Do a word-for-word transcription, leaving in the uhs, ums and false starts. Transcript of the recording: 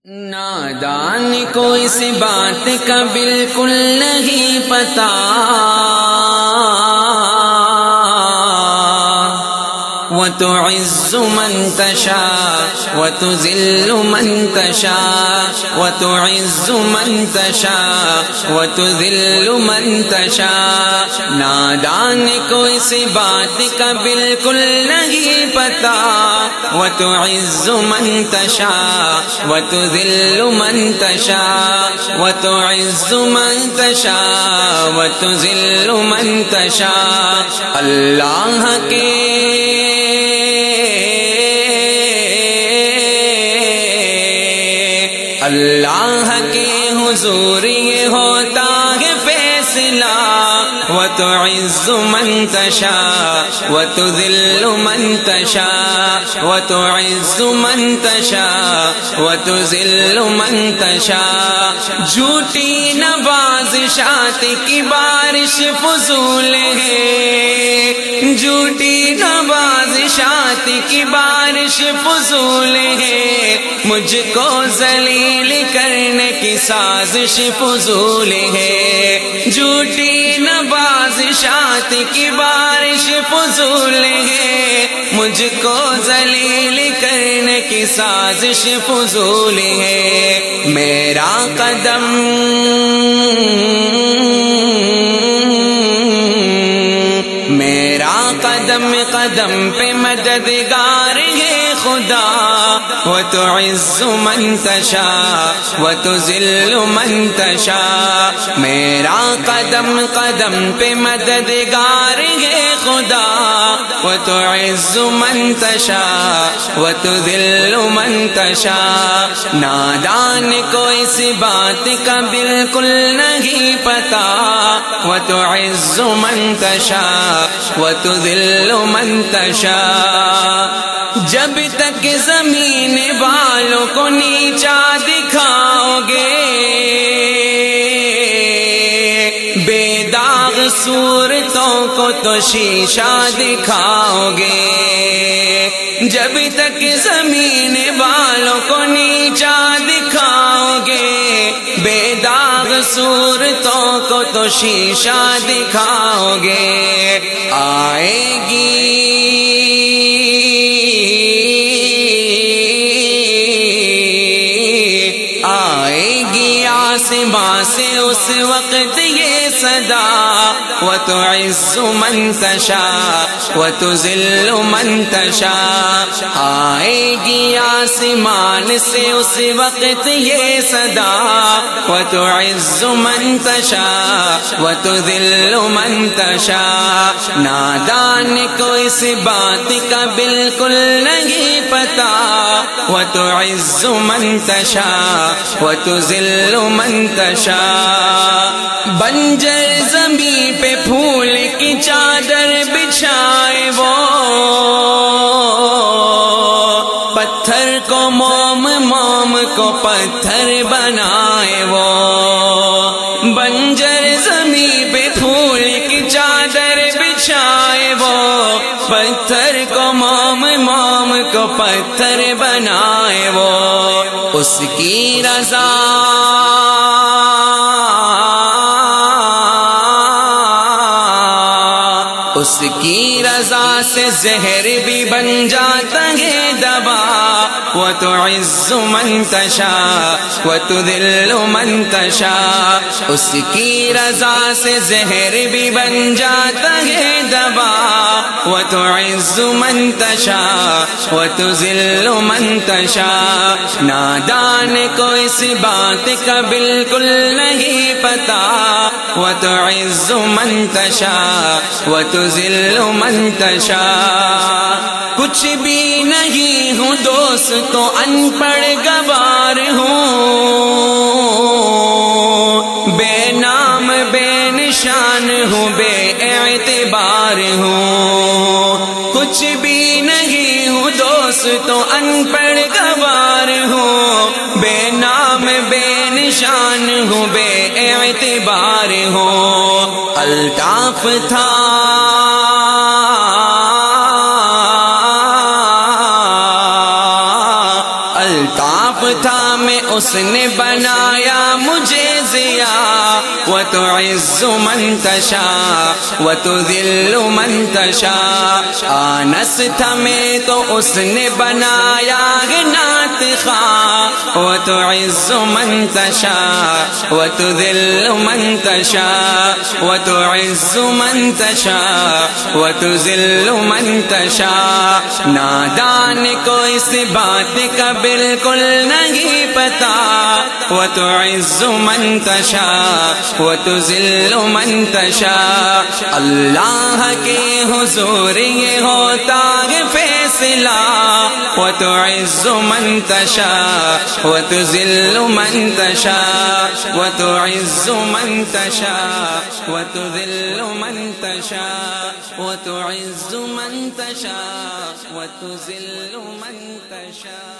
نادان کو اس بات کا بالکل نہیں پتا، وتعز من تشاء وتذل من تشاء، وتعز من تشاء وتذل من تشاء۔ نادان کو اس بات کا بالکل نہیں پتا، وتعز من تشاء وتذل من تشاء، وتعز من تشاء وتذل من تشاء۔ اللہ کے اللہ کے حضور یہ ہوتا ہے فیصلہ، وتعز من تشاء وتذل من تشاء، وتعز من تشاء وتذل من تشاء۔ جھوٹی نوازشات کی بارش فضول ہے، جھوٹی نوازشات کی بارش فضول ہے، مجھ کو ذلیل کرنے کی سازش فضول ہے، جھوٹی نوازشات کی بارش فضول ہے، مجھ کو ذلیل کرنے کی سازش فضول ہے۔ میرا قدم میرا قدم قدم پہ مددگار ہے خدا، وتعز من تشاء وتذل من تشاء۔ میرا قدم قدم پہ مددگار ہے خدا، وتعز من تشاء وتذل من تشاء۔ نادان کو اس بات کا بالکل نہیں پتا، وتعز من تشاء وتذل من تشاء۔ جب تک زمین والوں کو نیچا دکھاؤ گے، بے داغ صورتوں کو تو شیشہ دکھاؤ گے، جب تک زمین والوں کو نیچا دکھاؤ گے، بے داغ صورتوں کو تو شیشہ دکھاؤ گے۔ آئے گی آسمان سے اس وقت یہ صدا، وتعز من تشاء وتذل من تشاء۔ آئے گی آسمان سے اس وقت یہ صدا، وتعز من تشاء وتذل من تشاء۔ نادان کو اس بات کا بالکل نہیں پتا، وتعز من تشاء وتذل من تشاء۔ بنجر زمین پہ پھول کی چادر بچھائے وہ، پتھر کو موم موم کو پتھر بنائے وہ، بنجر زمین پہ پھول کی چادر بچھائے وہ، پتھر کو موم موم کو پتھر بنائے وہ۔ اس کی رضا اس کی رضا سے زہر بھی بن جاتا ہے دوا، وتعز من تشاء وتذل من تشاء۔ اس کی رضا سے زہر بھی بن جاتا ہے دوا، وتعز من تشاء وتذل من تشاء۔ نادان کو اس بات کا بالکل نہیں پتا، وتعز من تشاء وتذل من تشاء۔ کچھ بھی نہیں ہوں دوستو، ان پڑھ گوار ہوں، بے نام بے نشان ہوں، بے اعتبار ہوں۔ کچھ بھی نہیں ہوں دوستو، ان پڑھ گوار ہوں، بے نام بے نشان ہوں، بے اعتبار ہوں۔ الطاف تھا الطاف تھا میں اس نے بنایا مجھے ضیا وتعز من تشاء وتذل من تشاء آنس تھا میں تو اس نے بنایا نعت خواہ وتعز من تشاء وتذل من تشاء وتعز من تشاء وتذل من تشاء نادان کو اس بات کا بالکل نہیں پتا وتعز من تشاء وتذل من تشاء اللہ کے حضور یہ ہوتا ہے فیصلہ وتعز من تشاء وتذل من تشاء وتعز من تشاء وتذل من تشاء وتعز من تشاء وتذل من تشاء